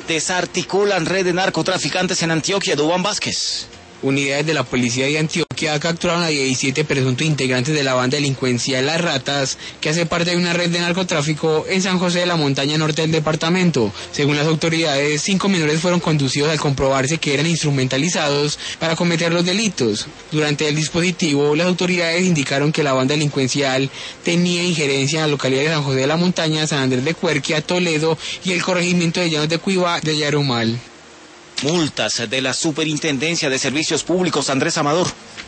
Desarticulan red de narcotraficantes en Antioquia. Duván Vázquez. Unidades de la policía de Antioquia capturaron a 17 presuntos integrantes de la banda delincuencial Las Ratas, que hace parte de una red de narcotráfico en San José de la Montaña Norte del departamento. Según las autoridades, 5 menores fueron conducidos al comprobarse que eran instrumentalizados para cometer los delitos. Durante el dispositivo, las autoridades indicaron que la banda delincuencial tenía injerencia en la localidad de San José de la Montaña, San Andrés de Cuerquia, Toledo y el corregimiento de Llanos de Cuibá de Yarumal. Multas de la Superintendencia de Servicios Públicos. Andrés Amador.